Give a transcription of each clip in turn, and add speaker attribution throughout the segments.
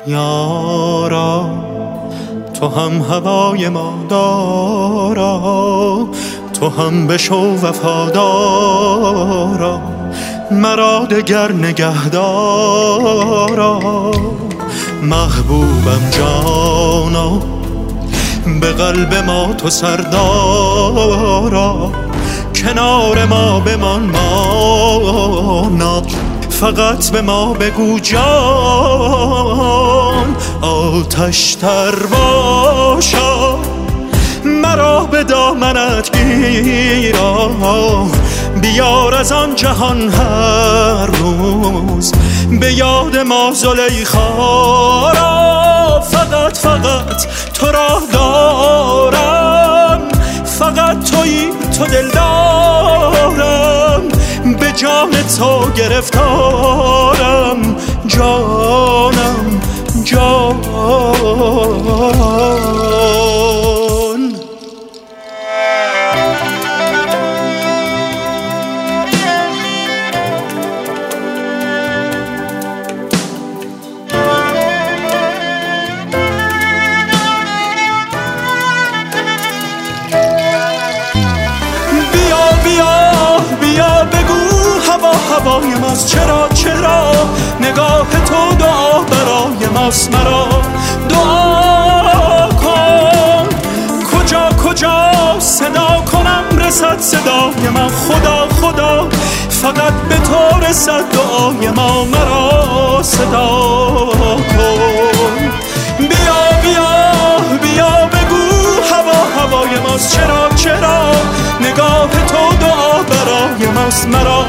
Speaker 1: یارا تو هم هوای ما دارا، تو هم بشو وفادارا، مرا دگر نگهدارا. محبوبم جانا به قلب ما تو سردارا، کنار ما بمان مانا، فقط به ما بگو جان. آتش تر باشا مرا به دامنت گیرا، بیار از آن جهان هر روز به یاد ما زلیخا را. فقط تو را دارم، فقط تویی تو دلدارم، به جان تو گرفتارم جانم جان. هوای ماست چرا نگاه تو دعا برای ماست. مرا دعا کن کجا صدا کنم رسد صدای من. خدا فقط به تو رسد دعای ما. مرا صدا کن بیا بگو هوای ماست چرا نگاه تو دعا برای ماست. مرا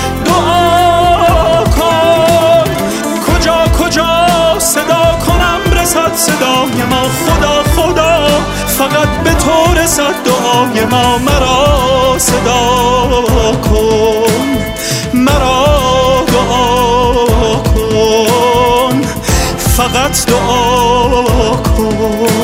Speaker 1: دعا کن کجا صدا کنم رسد صدای ما. خدا فقط به تو رسد دعای ما. مرا صدا کن مرا دعا کن فقط دعا کن.